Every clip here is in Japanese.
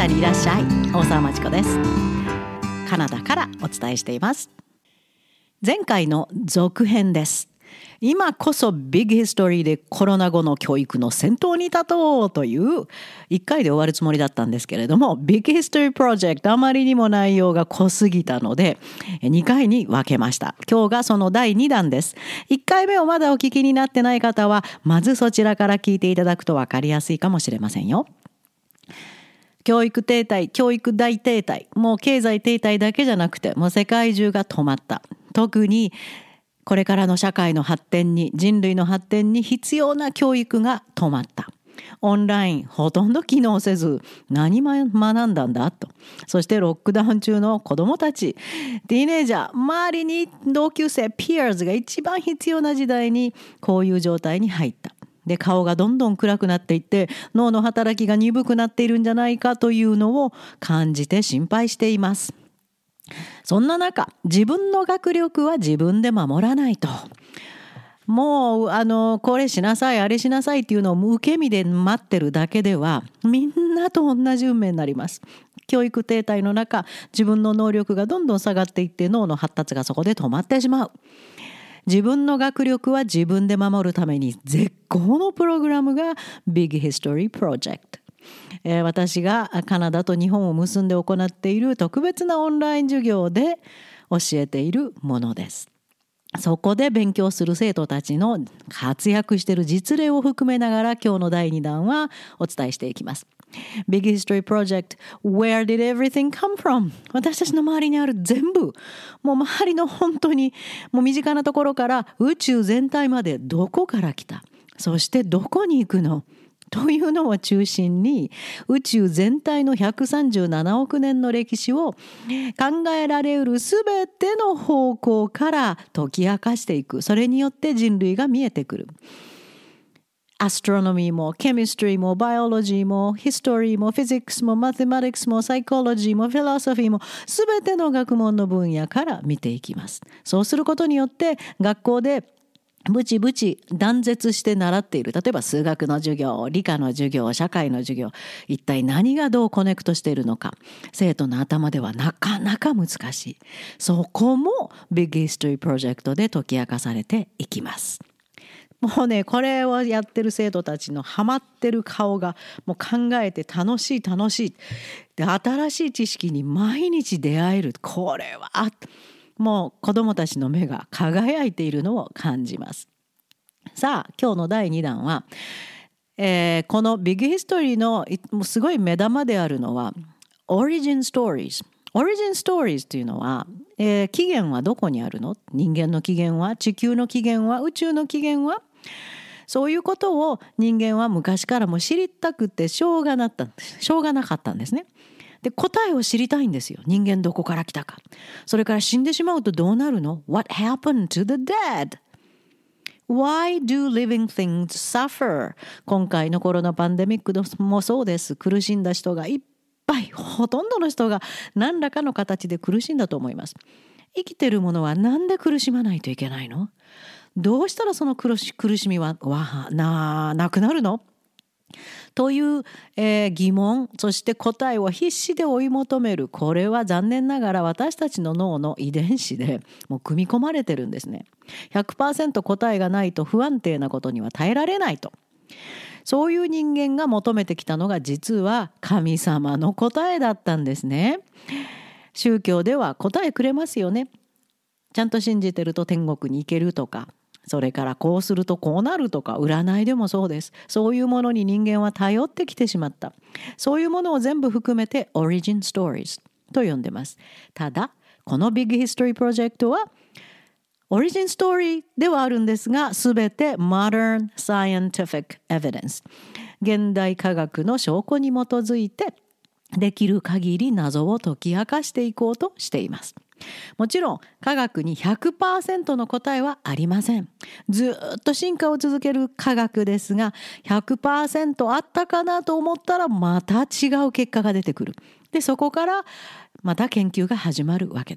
ナにいらっしゃい。大沢まちこです。カナダからお伝えしています。前回の続編です。今こそビッグヒストリーでコロナ後の教育の先頭に立とうという1回で終わるつもりだったんですけれども、ビッグヒストリープロジェクトあまりにも内容が濃すぎたので2回に分けました。今日がその第2弾です。1回目をまだお聞きになってない方はまずそちらから聞いていただくと分かりやすいかもしれませんよ。教育停滞、教育大停滞、もう経済停滞だけじゃなくてもう世界中が止まった。特にこれからの社会の発展に、人類の発展に必要な教育が止まった。オンラインほとんど機能せず何学んだんだと。そしてロックダウン中の子どもたち、ティーネイジャー、周りに同級生、ピアーズが一番必要な時代にこういう状態に入った。で、顔がどんどん暗くなっていって脳の働きが鈍くなっているんじゃないかというのを感じて心配しています。そんな中、自分の学力は自分で守らないと。もうこれしなさいあれしなさいっていうのを受け身で待ってるだけではみんなと同じ運命になります。教育停滞の中、自分の能力がどんどん下がっていって脳の発達がそこで止まってしまう。自分の学力は自分で守るために絶好のプログラムが Big History Project。私がカナダと日本を結んで行っている特別なオンライン授業で教えているものです。そこで勉強する生徒たちの活躍している実例を含めながら今日の第2弾はお伝えしていきます。Big History Project Where did everything come from? 私たちの周りにある全部、もう周りの本当にもう身近なところから宇宙全体までどこから来た、そしてどこに行くのというのを中心に宇宙全体の137億年の歴史を考えられるすべての方向から解き明かしていく。それによって人類が見えてくる。アストロノミーもケミストリーもバイオロジーもヒストリーもフィジックスもマテマティクスもサイコロジーもフィロソフィーもすべての学問の分野から見ていきます。そうすることによって学校でブチブチ断絶して習っている、例えば数学の授業、理科の授業、社会の授業、一体何がどうコネクトしているのか、生徒の頭ではなかなか難しい。そこもビッグヒストリープロジェクトで解き明かされていきます。もうね、これをやってる生徒たちのハマってる顔がもう考えて楽しいで、新しい知識に毎日出会える。これはもう子どもたちの目が輝いているのを感じます。さあ、今日の第2弾は、このビッグヒストリーのすごい目玉であるのはオリジンストーリーズ。オリジンストーリーズというのは、起源はどこにあるの？人間の起源は、地球の起源は、宇宙の起源は、そういうことを人間は昔からも知りたくてしょうがなかったんですね。で、答えを知りたいんですよ。人間どこから来たか。それから死んでしまうとどうなるの？ What happened to the dead? Why do living things suffer? 今回のコロナパンデミックもそうです。苦しんだ人がいっぱい、ほとんどの人が何らかの形で苦しんだと思います。生きてるものはなんで苦しまないといけないの？どうしたらその苦しみはなくなるの？という、疑問、そして答えを必死で追い求める。これは残念ながら私たちの脳の遺伝子でもう組み込まれてるんですね。100% 答えがないと不安定なことには耐えられないと。そういう人間が求めてきたのが実は神様の答えだったんですね。宗教では答えくれますよね。ちゃんと信じてると天国に行けるとか、それからこうするとこうなるとか、占いでもそうです。そういうものに人間は頼ってきてしまった。そういうものを全部含めてオリジンストーリーズと呼んでます。ただこのビッグヒストリープロジェクトはオリジンストーリーではあるんですが、すべて Modern Scientific Evidence、 現代科学の証拠に基づいてできる限り謎を解き明かしていこうとしています。もちろん科学に 100% の答えはありません。ずっと進化を続ける科学ですが、 100% あったかなと思ったらまた違う結果が出てくる。で、そこからまた研究が始まるわけです。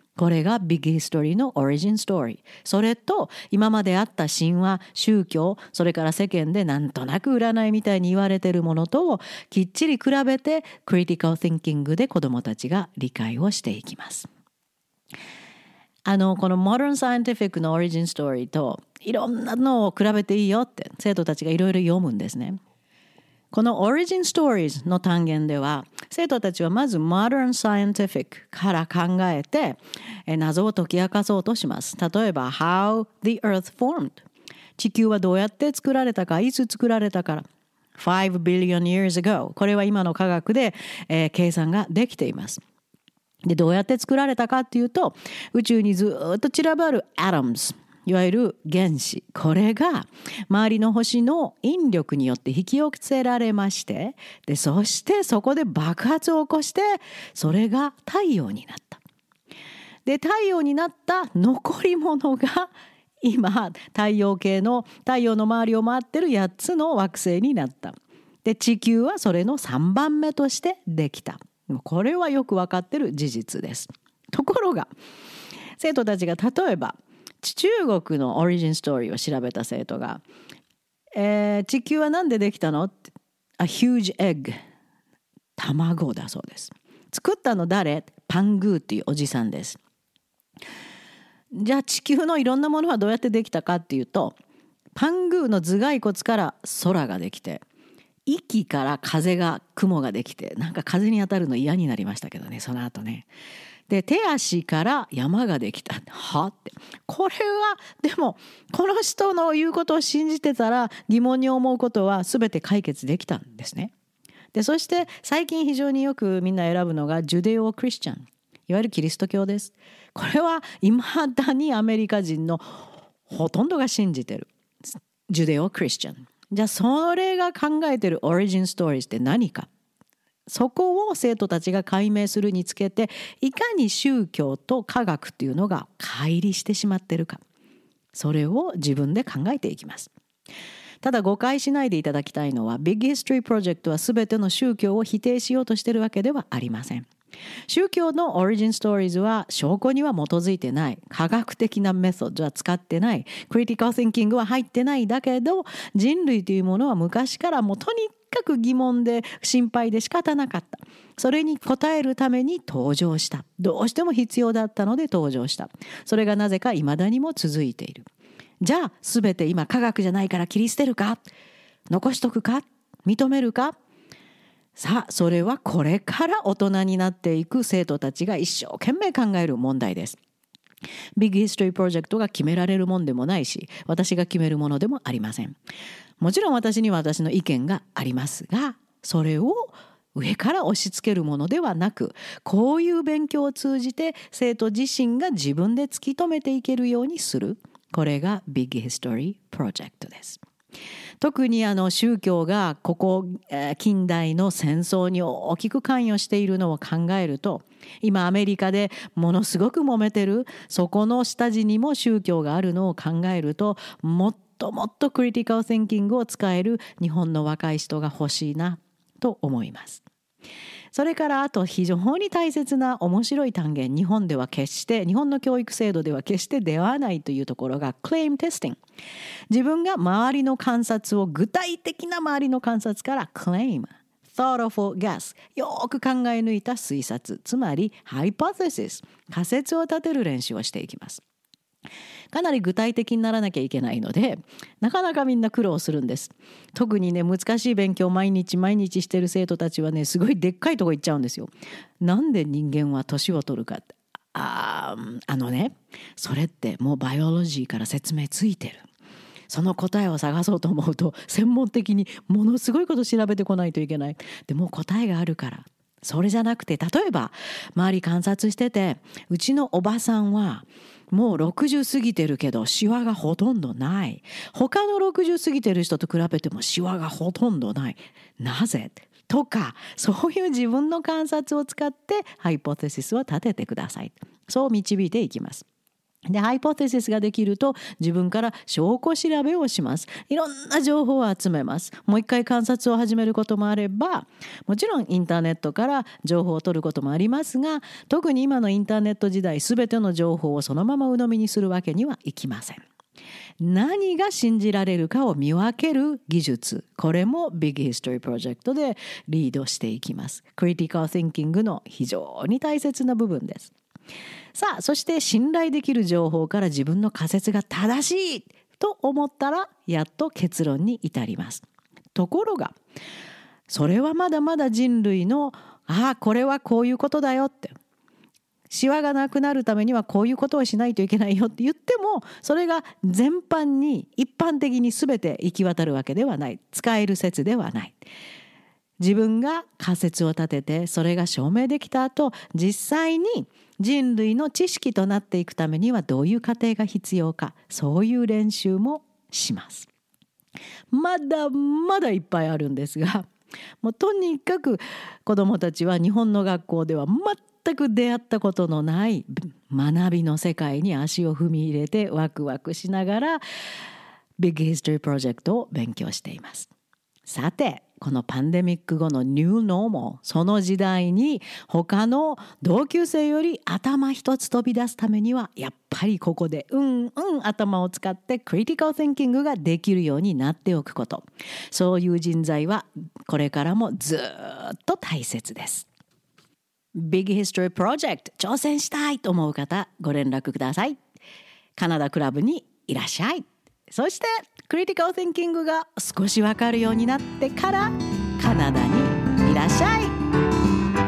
これがビッグヒストリーのオリジンストーリー。それと今まであった神話、宗教、それから世間でなんとなく占いみたいに言われているものとをきっちり比べてクリティカル・ティンキングで子どもたちが理解をしていきます。この Modern Scientific のオリジンストーリーといろんなのを比べていいよって生徒たちがいろいろ読むんですね。この Origin Stories の単元では生徒たちはまず Modern Scientific から考えて謎を解き明かそうとします。例えば How the Earth Formed 地球はどうやって作られたか、いつ作られたから5 billion years ago これは今の科学で、計算ができています。でどうやって作られたかっていうと宇宙にずっと散らばる Atomsいわゆる原子、これが周りの星の引力によって引き寄せられまして、でそしてそこで爆発を起こしてそれが太陽になった。で太陽になった残り物が今太陽の周りを回ってる8つの惑星になった。で地球はそれの3番目としてできた。これはよく分かってる事実です。ところが生徒たちが例えば中国のオリジンストーリーを調べた生徒が、地球は何でできたのって A huge egg 卵だそうです。作ったの誰？パングーっていうおじさんです。じゃあ地球のいろんなものはどうやってできたかっていうとパングーの頭蓋骨から空ができて息から雲ができてなんか風に当たるの嫌になりましたけどねその後ね。で手足から山ができた。はってこれはでもこの人の言うことを信じてたら疑問に思うことは全て解決できたんですね。でそして最近非常によくみんな選ぶのがジュデオ・クリスチャンいわゆるキリスト教です。これは未だにアメリカ人のほとんどが信じてるジュデオ・クリスチャン。じゃあそれが考えてるオリジンストーリーって何か。そこを生徒たちが解明するにつけていかに宗教と科学っていうのが乖離してしまっているかそれを自分で考えていきます。ただ誤解しないでいただきたいのはビッグヒストリープロジェクトは全ての宗教を否定しようとしているわけではありません。宗教のオリジンストーリーズは証拠には基づいてない科学的なメソッドは使ってないクリティカル・シンキングは入ってないだけど人類というものは昔からもうとにかく疑問で心配で仕方なかった。それに応えるために登場した。どうしても必要だったので登場した。それがなぜか未だにも続いている。じゃあ全て今科学じゃないから切り捨てるか残しとくか認めるか。さあそれはこれから大人になっていく生徒たちが一生懸命考える問題です。ビッグヒストリープロジェクトが決められるもんでもないし私が決めるものでもありません。もちろん私には私の意見がありますがそれを上から押し付けるものではなくこういう勉強を通じて生徒自身が自分で突き止めていけるようにするこれがビッグヒストリープロジェクトです。特に宗教がここ近代の戦争に大きく関与しているのを考えると今アメリカでものすごく揉めてるそこの下地にも宗教があるのを考えるともっともっとクリティカル・シンキングを使える日本の若い人が欲しいなと思います。それからあと非常に大切な面白い単元日本の教育制度では決して出会わないというところが Claim Testing 自分が周りの観察を具体的な周りの観察から Claim Thoughtful Guess よく考え抜いた推察つまり Hypothesis 仮説を立てる練習をしていきます。かなり具体的にならなきゃいけないのでなかなかみんな苦労するんです。特にね難しい勉強を毎日してる生徒たちはねすごいでっかいとこ行っちゃうんですよ。なんで人間は年を取るかってそれってもうバイオロジーから説明ついてる。その答えを探そうと思うと専門的にものすごいこと調べてこないといけない。でもう答えがあるからそれじゃなくて例えば周り観察しててうちのおばさんはもう60過ぎてるけどシワがほとんどない。他の60過ぎてる人と比べてもシワがほとんどない。なぜとかそういう自分の観察を使ってハイポテシスを立ててください。そう導いていきます。 で、ハイポテシスができると自分から証拠調べをします。いろんな情報を集めます。もう一回観察を始めることもあれば、もちろんインターネットから情報を取ることもありますが、特に今のインターネット時代、すべての情報をそのまま鵜呑みにするわけにはいきません。何が信じられるかを見分ける技術、これも Big History Project でリードしていきます。Critical Thinking の非常に大切な部分です。さあ、そして信頼できる情報から自分の仮説が正しいと思ったら、やっと結論に至ります。ところが、それはまだまだ人類の、これはこういうことだよって、シワがなくなるためにはこういうことをしないといけないよって言っても、それが全般に一般的に全て行き渡るわけではない。使える説ではない。自分が仮説を立ててそれが証明できた後、実際に人類の知識となっていくためにはどういう過程が必要か、そういう練習もします。まだまだいっぱいあるんですが、もうとにかく子どもたちは日本の学校では全く出会ったことのない学びの世界に足を踏み入れてワクワクしながらビッグヒストリープロジェクトを勉強しています。さて、このパンデミック後のニューノーマル、その時代に他の同級生より頭一つ飛び出すためには、やっぱりここで頭を使ってクリティカル・シンキングができるようになっておくこと。そういう人材はこれからもずっと大切です。ビッグヒストリープロジェクト挑戦したいと思う方、ご連絡ください。カナダクラブにいらっしゃい。そしてクリティカル・シンキングが少しわかるようになってからカナダにいらっしゃい。